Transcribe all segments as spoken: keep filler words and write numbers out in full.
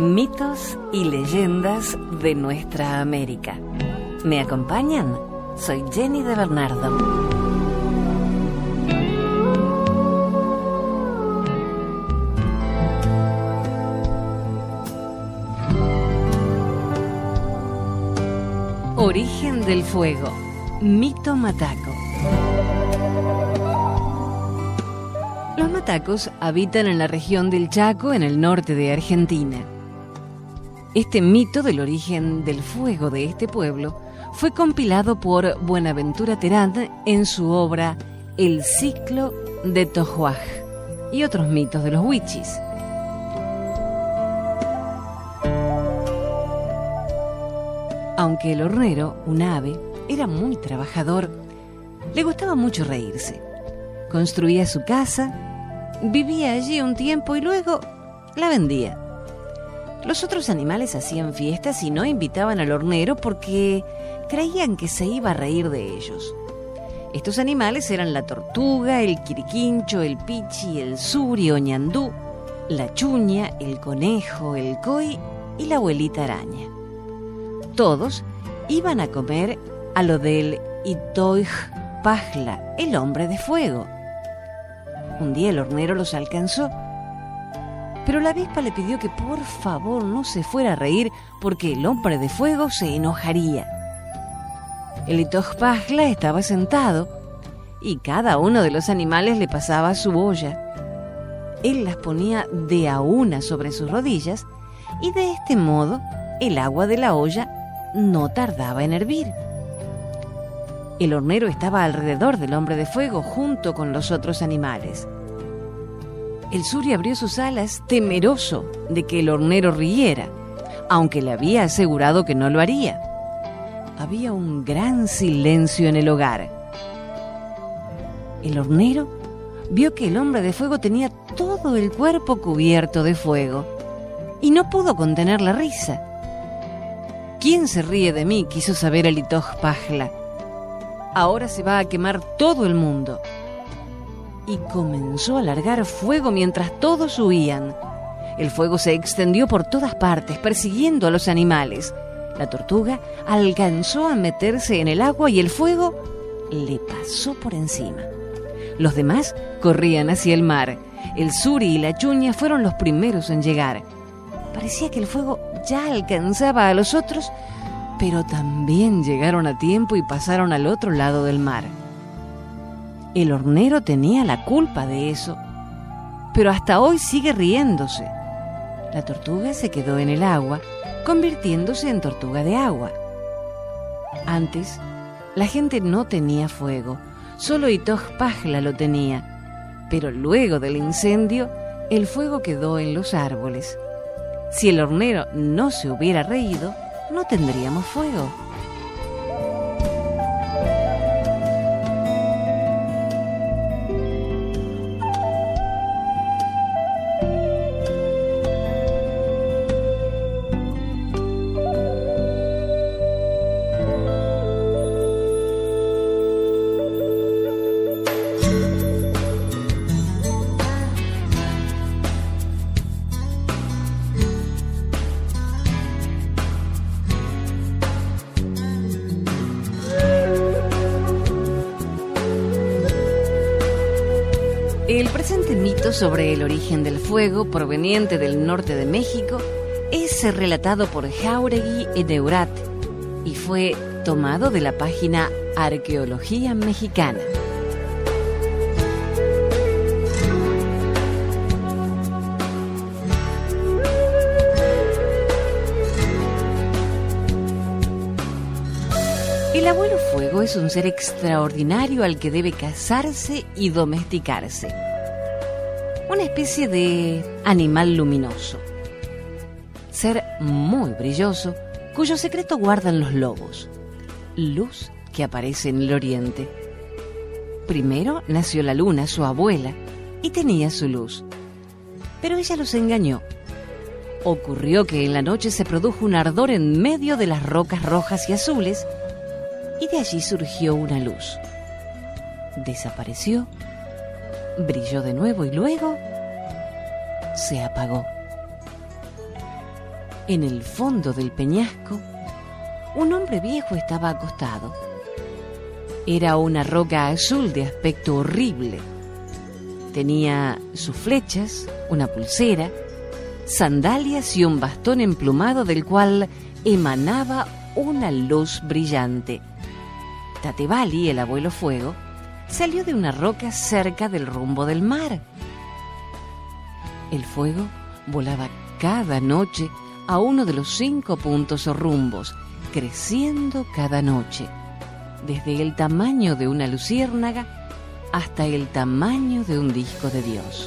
Mitos y leyendas de nuestra América. ¿Me acompañan? Soy Jenny de Bernardo. Origen del fuego. Mito mataco. Los matacos habitan en la región del Chaco, en el norte de Argentina. Este mito del origen del fuego de este pueblo fue compilado por Buenaventura Terán en su obra El ciclo de Tojuaj y otros mitos de los huichis. Aunque el hornero, un ave, era muy trabajador, le gustaba mucho reírse. Construía su casa, vivía allí un tiempo y luego la vendía. Los otros animales hacían fiestas y no invitaban al hornero porque creían que se iba a reír de ellos. Estos animales eran la tortuga, el quiriquincho, el pichi, el suri o ñandú, la chuña, el conejo, el coi y la abuelita araña. Todos iban a comer a lo del Itoij Pajla, el hombre de fuego. Un día el hornero los alcanzó, pero la avispa le pidió que por favor no se fuera a reír porque el hombre de fuego se enojaría. El Itoij Pajla estaba sentado y cada uno de los animales le pasaba su olla. Él las ponía de a una sobre sus rodillas y de este modo el agua de la olla no tardaba en hervir. El hornero estaba alrededor del hombre de fuego junto con los otros animales. El suri abrió sus alas temeroso de que el hornero riera, aunque le había asegurado que no lo haría. Había un gran silencio en el hogar. El hornero vio que el hombre de fuego tenía todo el cuerpo cubierto de fuego y no pudo contener la risa. ¿Quién se ríe de mí?, quiso saber el Itoij Pajla. Ahora se va a quemar todo el mundo. Y comenzó a largar fuego mientras todos huían. El fuego se extendió por todas partes, persiguiendo a los animales. La tortuga alcanzó a meterse en el agua y el fuego le pasó por encima. Los demás corrían hacia el mar. El suri y la chuña fueron los primeros en llegar. Parecía que el fuego ya alcanzaba a los otros, pero también llegaron a tiempo y pasaron al otro lado del mar. El hornero tenía la culpa de eso, pero hasta hoy sigue riéndose. La tortuga se quedó en el agua, convirtiéndose en tortuga de agua. Antes, la gente no tenía fuego, solo Itoij Pajla lo tenía, pero luego del incendio, el fuego quedó en los árboles. Si el hornero no se hubiera reído, no tendríamos fuego. El presente mito sobre el origen del fuego, proveniente del norte de México, es relatado por Jáuregui Edeurat y fue tomado de la página Arqueología Mexicana. El abuelo fuego es un ser extraordinario al que debe cazarse y domesticarse. Una especie de animal luminoso. Ser muy brilloso, cuyo secreto guardan los lobos. Luz que aparece en el oriente. Primero nació la luna, su abuela, y tenía su luz. Pero ella los engañó. Ocurrió que en la noche se produjo un ardor en medio de las rocas rojas y azules, y de allí surgió una luz. Desapareció, brilló de nuevo y luego se apagó. En el fondo del peñasco, un hombre viejo estaba acostado. Era una roca azul de aspecto horrible. Tenía sus flechas, una pulsera, sandalias y un bastón emplumado del cual emanaba una luz brillante. Tatevali, el abuelo fuego, salió de una roca cerca del rumbo del mar. El fuego volaba cada noche a uno de los cinco puntos o rumbos, creciendo cada noche, desde el tamaño de una luciérnaga hasta el tamaño de un disco de Dios.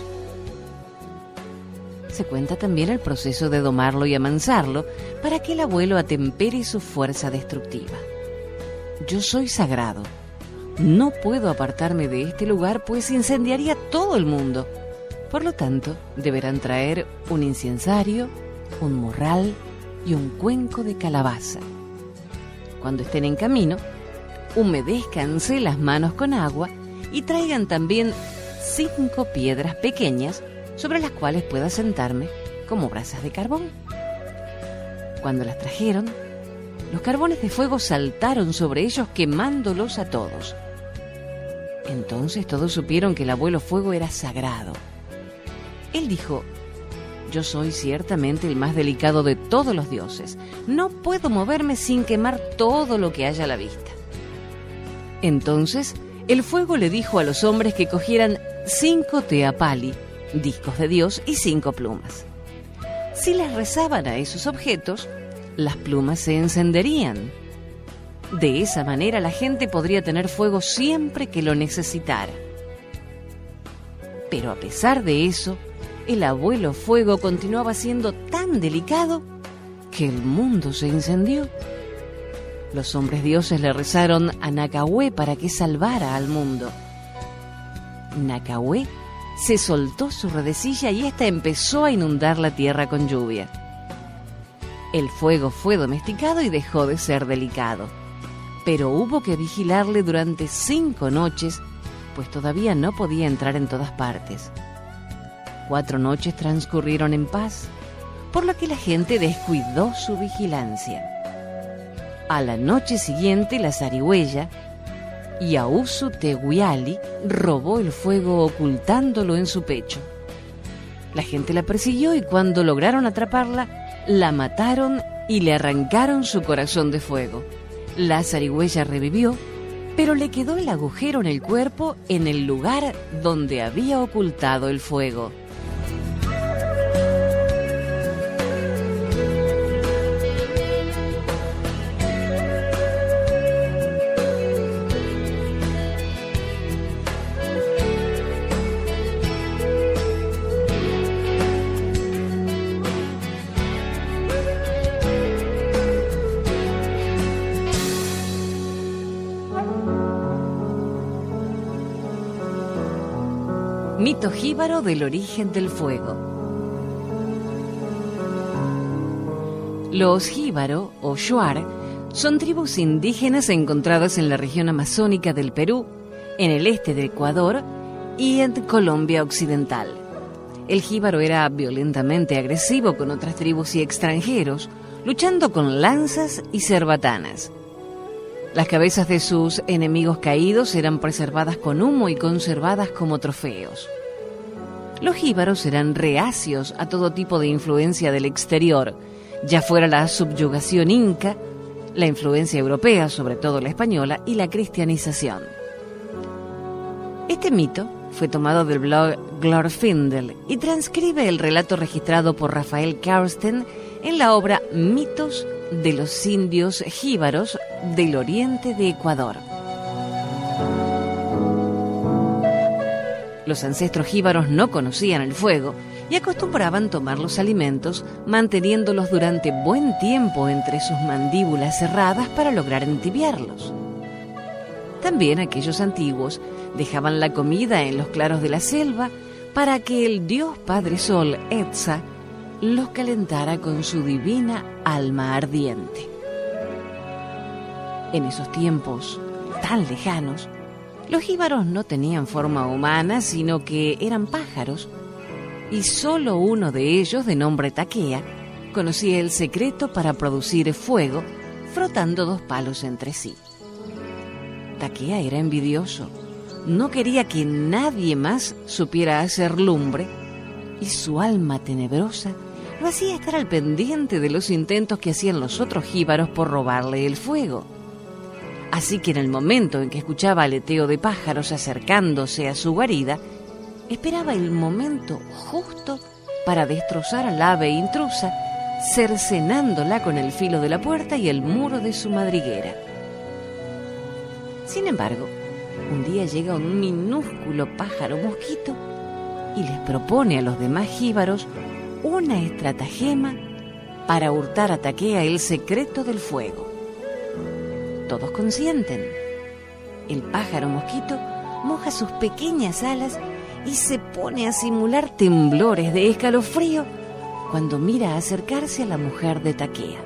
Se cuenta también el proceso de domarlo y amansarlo para que el abuelo atempere su fuerza destructiva. Yo soy sagrado. No puedo apartarme de este lugar, pues incendiaría todo el mundo. Por lo tanto, deberán traer un incensario, un morral y un cuenco de calabaza. Cuando estén en camino, humedézcanse las manos con agua y traigan también cinco piedras pequeñas sobre las cuales pueda sentarme como brasas de carbón. Cuando las trajeron, los carbones de fuego saltaron sobre ellos, quemándolos a todos. Entonces todos supieron que el abuelo fuego era sagrado. Él dijo: yo soy ciertamente el más delicado de todos los dioses. No puedo moverme sin quemar todo lo que haya a la vista. Entonces el fuego le dijo a los hombres que cogieran cinco teapali, discos de Dios, y cinco plumas. Si les rezaban a esos objetos, las plumas se encenderían. De esa manera la gente podría tener fuego siempre que lo necesitara. Pero a pesar de eso, el abuelo fuego continuaba siendo tan delicado que el mundo se incendió. Los hombres dioses le rezaron a Nakahué para que salvara al mundo. Nakahué se soltó su redecilla y ésta empezó a inundar la tierra con lluvia. El fuego fue domesticado y dejó de ser delicado, pero hubo que vigilarle durante cinco noches, pues todavía no podía entrar en todas partes. Cuatro noches transcurrieron en paz, por lo que la gente descuidó su vigilancia. A la noche siguiente, la zarigüeya, Yahusu Tehuiali, robó el fuego ocultándolo en su pecho. La gente la persiguió y cuando lograron atraparla, la mataron y le arrancaron su corazón de fuego. La zarigüeya revivió, pero le quedó el agujero en el cuerpo en el lugar donde había ocultado el fuego. Mito jíbaro del origen del fuego. Los jíbaro o shuar son tribus indígenas encontradas en la región amazónica del Perú, en el este de Ecuador y en Colombia occidental. El jíbaro era violentamente agresivo con otras tribus y extranjeros, luchando con lanzas y cerbatanas. Las cabezas de sus enemigos caídos eran preservadas con humo y conservadas como trofeos. Los jíbaros eran reacios a todo tipo de influencia del exterior, ya fuera la subyugación inca, la influencia europea, sobre todo la española, y la cristianización. Este mito fue tomado del blog Glorfindel y transcribe el relato registrado por Rafael Karsten en la obra Mitos de los indios jíbaros del oriente de Ecuador. Los ancestros jíbaros no conocían el fuego y acostumbraban tomar los alimentos manteniéndolos durante buen tiempo entre sus mandíbulas cerradas para lograr entibiarlos. También aquellos antiguos dejaban la comida en los claros de la selva para que el dios Padre Sol, Etza, los calentara con su divina alma ardiente. En esos tiempos tan lejanos, los jíbaros no tenían forma humana, sino que eran pájaros, y solo uno de ellos, de nombre Taquea, conocía el secreto para producir fuego frotando dos palos entre sí. Takea era envidioso. No quería que nadie más supiera hacer lumbre y su alma tenebrosa lo hacía estar al pendiente de los intentos que hacían los otros jíbaros por robarle el fuego. Así que en el momento en que escuchaba aleteo de pájaros acercándose a su guarida, esperaba el momento justo para destrozar al ave intrusa, cercenándola con el filo de la puerta y el muro de su madriguera. Sin embargo, un día llega un minúsculo pájaro mosquito y les propone a los demás jíbaros una estratagema para hurtar a Takea el secreto del fuego. Todos consienten. El pájaro mosquito moja sus pequeñas alas y se pone a simular temblores de escalofrío cuando mira acercarse a la mujer de Takea.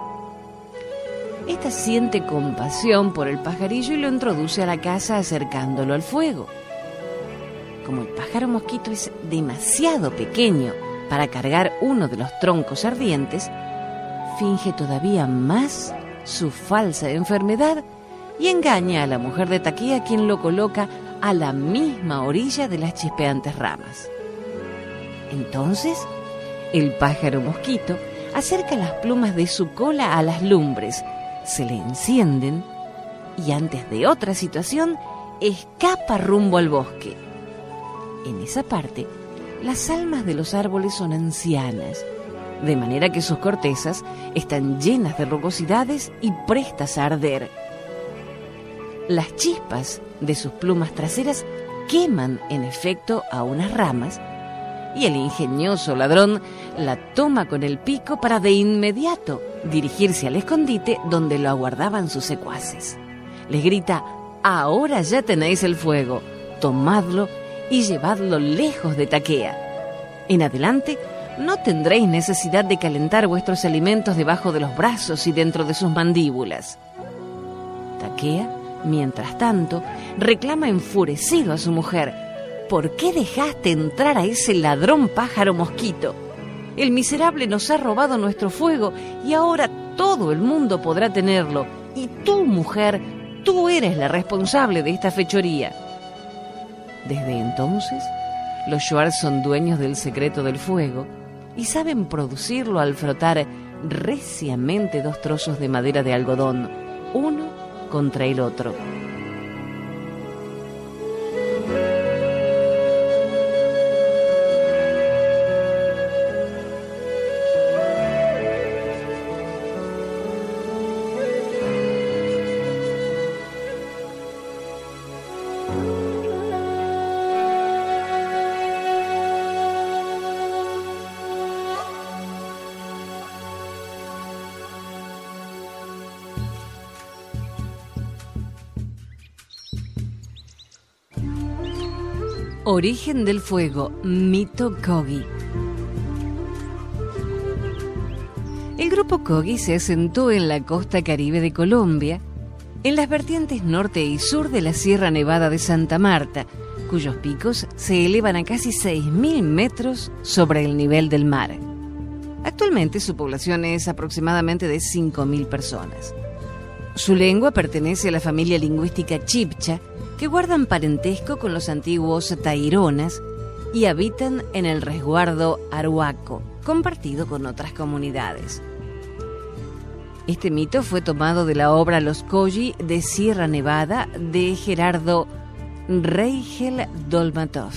Esta siente compasión por el pajarillo y lo introduce a la casa acercándolo al fuego. Como el pájaro mosquito es demasiado pequeño para cargar uno de los troncos ardientes, finge todavía más su falsa enfermedad y engaña a la mujer de Takea, quien lo coloca a la misma orilla de las chispeantes ramas. Entonces, el pájaro mosquito acerca las plumas de su cola a las lumbres, se le encienden y antes de otra situación escapa rumbo al bosque. En esa parte, las almas de los árboles son ancianas, de manera que sus cortezas están llenas de rugosidades y prestas a arder. Las chispas de sus plumas traseras queman en efecto a unas ramas y el ingenioso ladrón la toma con el pico para de inmediato dirigirse al escondite donde lo aguardaban sus secuaces. Les grita: «Ahora ya tenéis el fuego, tomadlo y llevadlo lejos de Takea. En adelante no tendréis necesidad de calentar vuestros alimentos debajo de los brazos y dentro de sus mandíbulas». Takea, mientras tanto, reclama enfurecido a su mujer: «¿Por qué dejaste entrar a ese ladrón pájaro mosquito? El miserable nos ha robado nuestro fuego y ahora todo el mundo podrá tenerlo. Y tú, mujer, tú eres la responsable de esta fechoría». Desde entonces, los shuar son dueños del secreto del fuego y saben producirlo al frotar reciamente dos trozos de madera de algodón, uno contra el otro. Origen del fuego, mito Kogi. El grupo Kogi se asentó en la costa caribe de Colombia, en las vertientes norte y sur de la Sierra Nevada de Santa Marta, cuyos picos se elevan a casi seis mil metros sobre el nivel del mar. Actualmente su población es aproximadamente de cinco mil personas. Su lengua pertenece a la familia lingüística chibcha, que guardan parentesco con los antiguos taironas y habitan en el resguardo Arhuaco, compartido con otras comunidades. Este mito fue tomado de la obra Los Kogi de Sierra Nevada de Gerardo Reigel Dolmatov.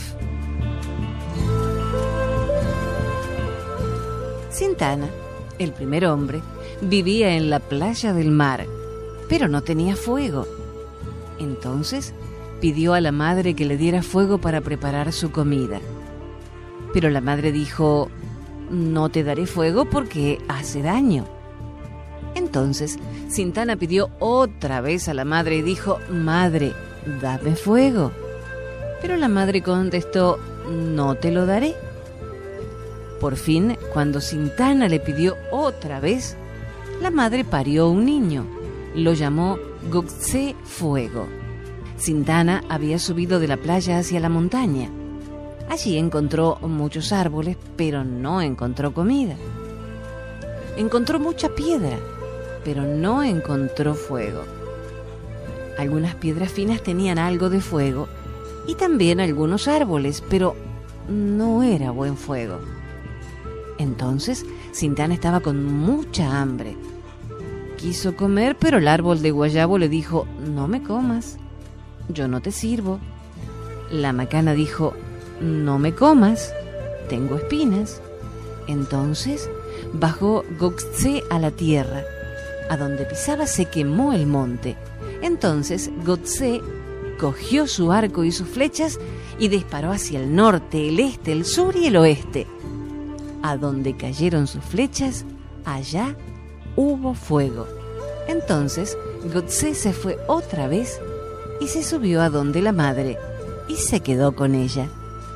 Sintana, el primer hombre, vivía en la playa del mar, pero no tenía fuego. Entonces pidió a la madre que le diera fuego para preparar su comida. Pero la madre dijo: «No te daré fuego porque hace daño». Entonces Sintana pidió otra vez a la madre y dijo: «Madre, dame fuego». Pero la madre contestó: «No te lo daré». Por fin, cuando Sintana le pidió otra vez, la madre parió un niño. Lo llamó Gokse Fuego. Sintana había subido de la playa hacia la montaña. Allí encontró muchos árboles, pero no encontró comida. encontró mucha piedra, pero no encontró fuego. Algunas piedras finas tenían algo de fuego y también algunos árboles, pero no era buen fuego. Entonces, Sintán estaba con mucha hambre. Quiso comer, pero el árbol de guayabo le dijo: no me comas, yo no te sirvo. La macana dijo: no me comas, tengo espinas. Entonces bajó Gok-tse a la tierra. A donde pisaba se quemó el monte. Entonces Gok-tse cogió su arco y sus flechas y disparó hacia el norte, el este, el sur y el oeste. A donde cayeron sus flechas, allá hubo fuego. Entonces Gok-tse se fue otra vez y se subió a donde la madre y se quedó con ella.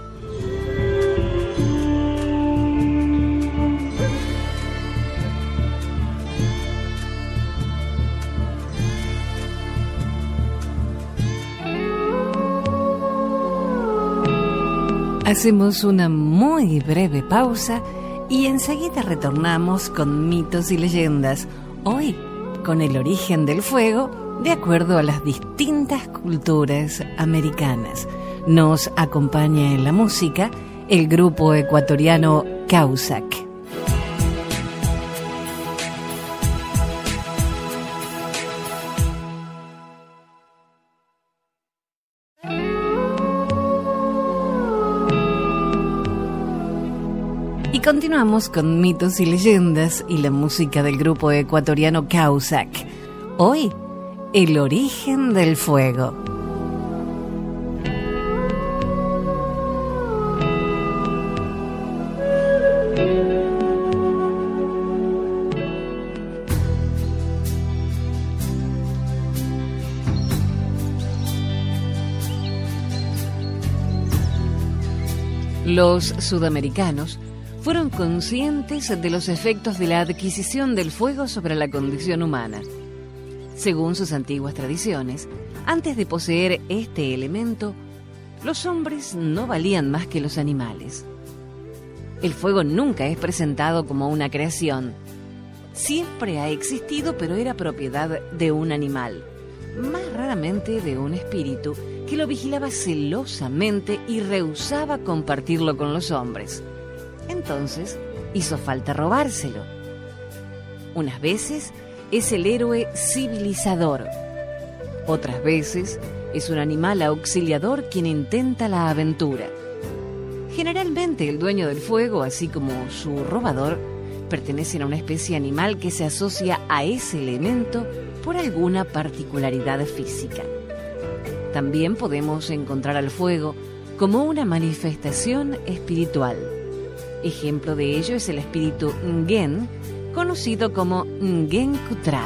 Hacemos una muy breve pausa y enseguida retornamos con mitos y leyendas, hoy con el origen del fuego de acuerdo a las distintas culturas americanas. Nos acompaña en la música el grupo ecuatoriano Causac. Y continuamos con mitos y leyendas y la música del grupo ecuatoriano Causac. Hoy, el origen del fuego. Los sudamericanos fueron conscientes de los efectos de la adquisición del fuego sobre la condición humana. Según sus antiguas tradiciones, antes de poseer este elemento, los hombres no valían más que los animales. El fuego nunca es presentado como una creación. Siempre ha existido, pero era propiedad de un animal, más raramente de un espíritu que lo vigilaba celosamente y rehusaba compartirlo con los hombres. Entonces hizo falta robárselo. Unas veces es el héroe civilizador. Otras veces es un animal auxiliador quien intenta la aventura. Generalmente el dueño del fuego, así como su robador, pertenecen a una especie animal que se asocia a ese elemento por alguna particularidad física. También podemos encontrar al fuego como una manifestación espiritual. Ejemplo de ello es el espíritu Ngen, conocido como Ngen Kutral.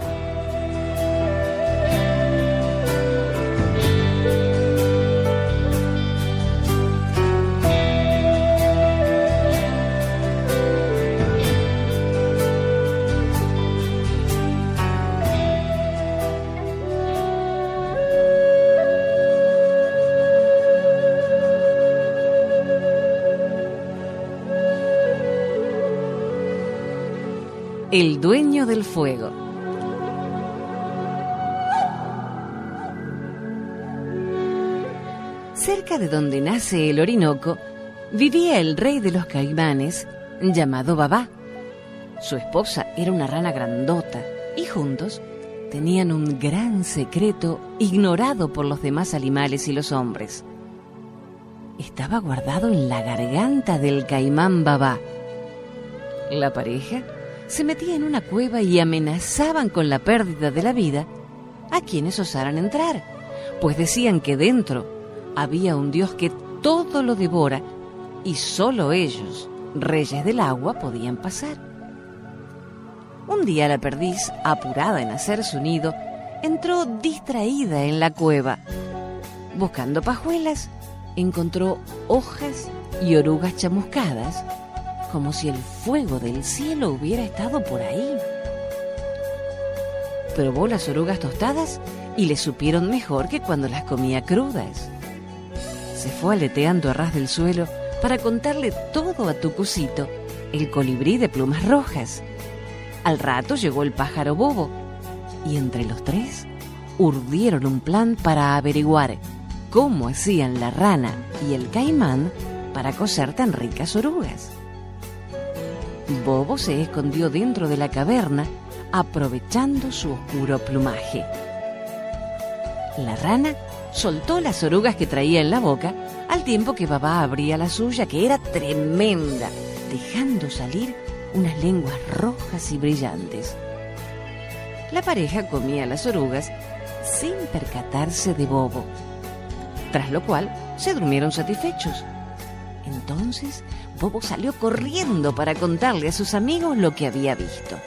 El dueño del fuego. Cerca de donde nace el Orinoco, vivía el rey de los caimanes, llamado Babá. Su esposa era una rana grandota y juntos tenían un gran secreto ignorado por los demás animales y los hombres. Estaba guardado en la garganta del caimán Babá. La pareja se metía en una cueva y amenazaban con la pérdida de la vida a quienes osaran entrar, pues decían que dentro había un dios que todo lo devora y solo ellos, reyes del agua, podían pasar. Un día la perdiz, apurada en hacer su nido, entró distraída en la cueva. Buscando pajuelas, encontró hojas y orugas chamuscadas, como si el fuego del cielo hubiera estado por ahí. Probó las orugas tostadas y le supieron mejor que cuando las comía crudas. Se fue aleteando a ras del suelo para contarle todo a Tucucito, el colibrí de plumas rojas. Al rato llegó el pájaro bobo y entre los tres urdieron un plan para averiguar cómo hacían la rana y el caimán para cocer tan ricas orugas. Bobo se escondió dentro de la caverna aprovechando su oscuro plumaje. La rana soltó las orugas que traía en la boca al tiempo que Babá abría la suya, que era tremenda, dejando salir unas lenguas rojas y brillantes. La pareja comía las orugas sin percatarse de Bobo, tras lo cual se durmieron satisfechos. Entonces Bobo salió corriendo para contarle a sus amigos lo que había visto.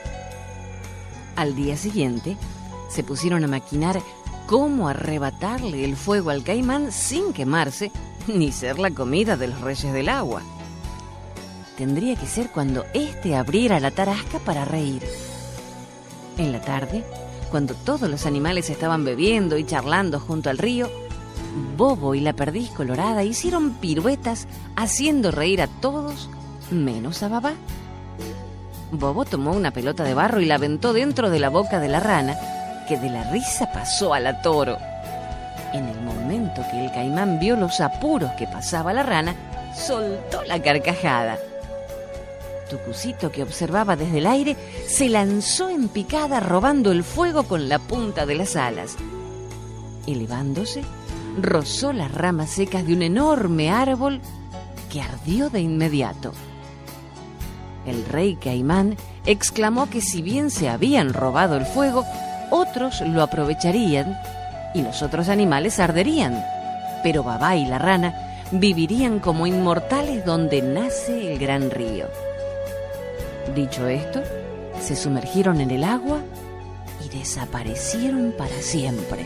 Al día siguiente se pusieron a maquinar cómo arrebatarle el fuego al caimán sin quemarse ni ser la comida de los reyes del agua. Tendría que ser cuando éste abriera la tarasca para reír. En la tarde, cuando todos los animales estaban bebiendo y charlando junto al río, Bobo y la perdiz colorada hicieron piruetas haciendo reír a todos menos a Babá. Bobo tomó una pelota de barro y la aventó dentro de la boca de la rana, que de la risa pasó a la toro. En el momento que el caimán vio los apuros que pasaba la rana, soltó la carcajada. Tucucito, que observaba desde el aire, se lanzó en picada robando el fuego con la punta de las alas. Elevándose, rozó las ramas secas de un enorme árbol que ardió de inmediato. El rey caimán exclamó que si bien se habían robado el fuego, otros lo aprovecharían y los otros animales arderían, pero Babá y la rana vivirían como inmortales donde nace el gran río. Dicho esto, se sumergieron en el agua y desaparecieron para siempre.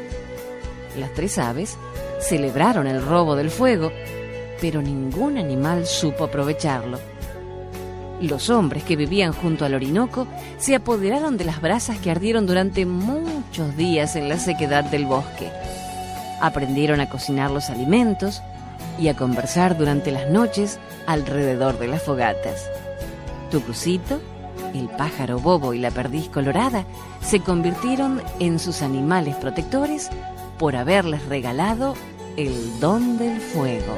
Las tres aves celebraron el robo del fuego, pero ningún animal supo aprovecharlo. Los hombres que vivían junto al Orinoco se apoderaron de las brasas que ardieron durante muchos días en la sequedad del bosque. Aprendieron a cocinar los alimentos y a conversar durante las noches alrededor de las fogatas. Tucucito, el pájaro bobo y la perdiz colorada se convirtieron en sus animales protectores por haberles regalado el don del fuego.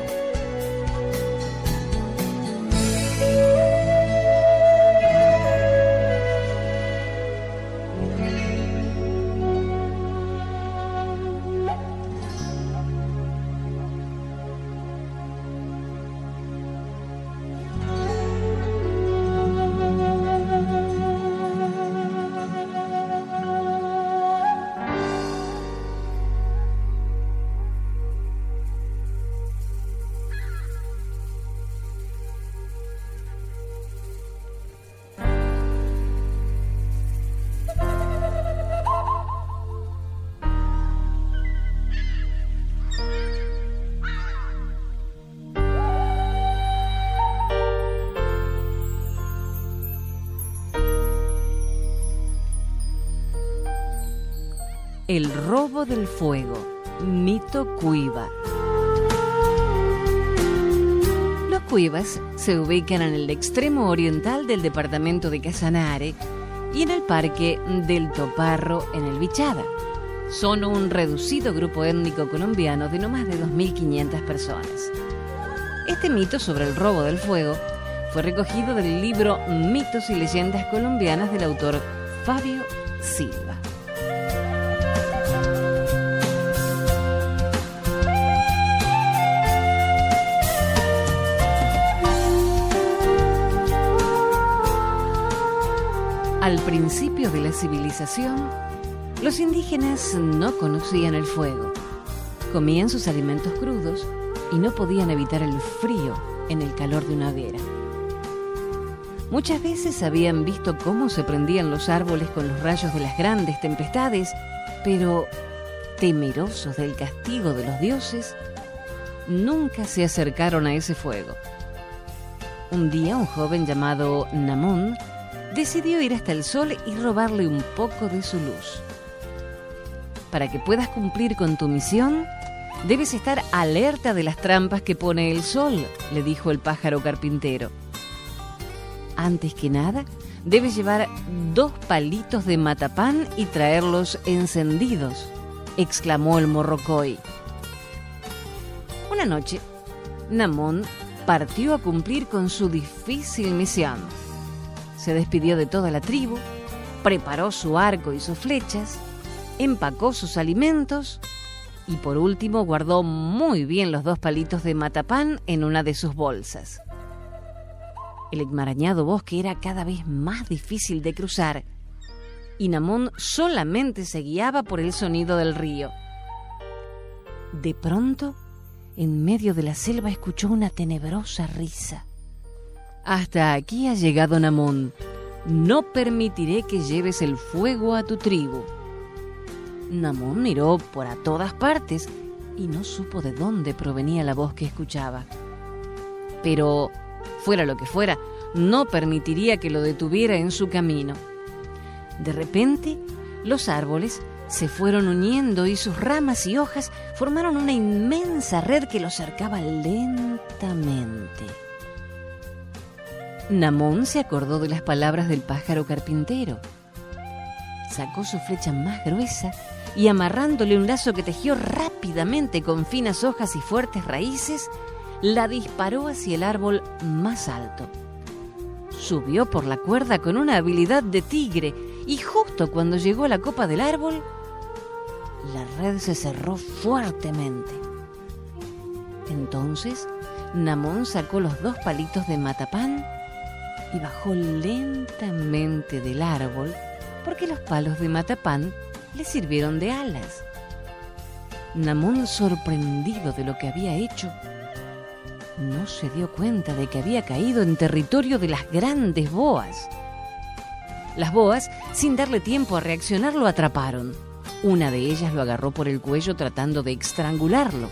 El robo del fuego, mito Cuiva. Los Cuivas se ubican en el extremo oriental del departamento de Casanare y en el parque del Toparro en el Vichada. Son un reducido grupo étnico colombiano de no más de dos mil quinientas personas. Este mito sobre el robo del fuego fue recogido del libro Mitos y Leyendas Colombianas del autor Fabio Silva. Al principio de la civilización, los indígenas no conocían el fuego. Comían sus alimentos crudos y no podían evitar el frío en el calor de una hoguera. Muchas veces habían visto cómo se prendían los árboles con los rayos de las grandes tempestades, pero, temerosos del castigo de los dioses, nunca se acercaron a ese fuego. Un día, un joven llamado Namón decidió ir hasta el sol y robarle un poco de su luz. Para que puedas cumplir con tu misión, debes estar alerta de las trampas que pone el sol, le dijo el pájaro carpintero. Antes que nada, debes llevar dos palitos de matapán y traerlos encendidos, exclamó el morrocoy. Una noche, Namón partió a cumplir con su difícil misión. Se despidió de toda la tribu, preparó su arco y sus flechas, empacó sus alimentos y por último guardó muy bien los dos palitos de matapán en una de sus bolsas. El enmarañado bosque era cada vez más difícil de cruzar y Namón solamente se guiaba por el sonido del río. De pronto, en medio de la selva escuchó una tenebrosa risa. Hasta aquí ha llegado Namón. No permitiré que lleves el fuego a tu tribu. Namón miró por a todas partes y no supo de dónde provenía la voz que escuchaba. Pero, fuera lo que fuera, no permitiría que lo detuviera en su camino. De repente, los árboles se fueron uniendo y sus ramas y hojas formaron una inmensa red que lo cercaba lentamente. Namón se acordó de las palabras del pájaro carpintero. Sacó su flecha más gruesa y amarrándole un lazo que tejió rápidamente con finas hojas y fuertes raíces, la disparó hacia el árbol más alto. Subió por la cuerda con una habilidad de tigre y justo cuando llegó a la copa del árbol, la red se cerró fuertemente. Entonces, Namón sacó los dos palitos de matapán y bajó lentamente del árbol porque los palos de matapán le sirvieron de alas. Namón, sorprendido de lo que había hecho, no se dio cuenta de que había caído en territorio de las grandes boas. Las boas, sin darle tiempo a reaccionar, lo atraparon. Una de ellas lo agarró por el cuello tratando de estrangularlo.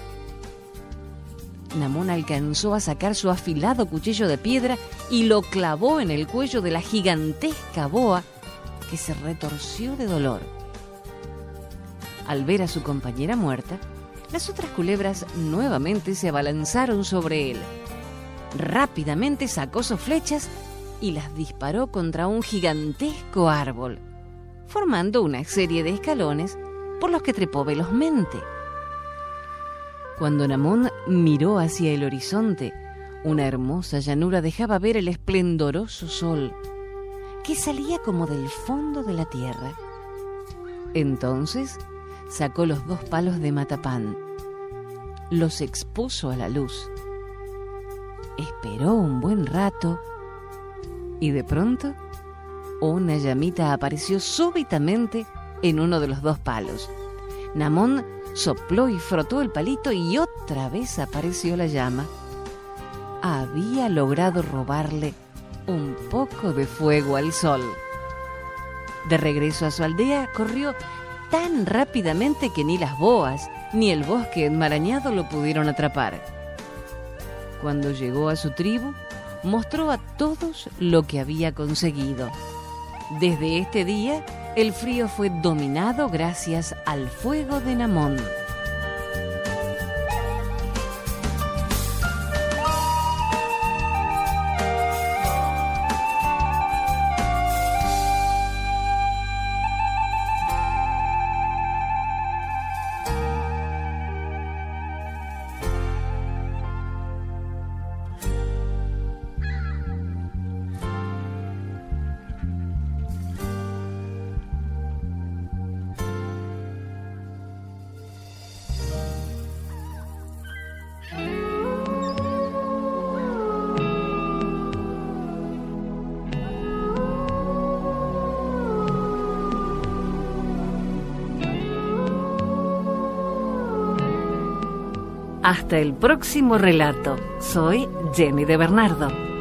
Namón alcanzó a sacar su afilado cuchillo de piedra y lo clavó en el cuello de la gigantesca boa, que se retorció de dolor. Al ver a su compañera muerta, las otras culebras nuevamente se abalanzaron sobre él. Rápidamente sacó sus flechas y las disparó contra un gigantesco árbol, formando una serie de escalones por los que trepó velozmente. Cuando Namón miró hacia el horizonte, una hermosa llanura dejaba ver el esplendoroso sol, que salía como del fondo de la tierra. Entonces sacó los dos palos de matapán, los expuso a la luz, esperó un buen rato y de pronto una llamita apareció súbitamente en uno de los dos palos. Namón sopló y frotó el palito y otra vez apareció la llama. Había logrado robarle un poco de fuego al sol. De regreso a su aldea, corrió tan rápidamente que ni las boas ni el bosque enmarañado lo pudieron atrapar. Cuando llegó a su tribu, mostró a todos lo que había conseguido. Desde este día, el frío fue dominado gracias al fuego de Namón. Hasta el próximo relato. Soy Jenny de Bernardo.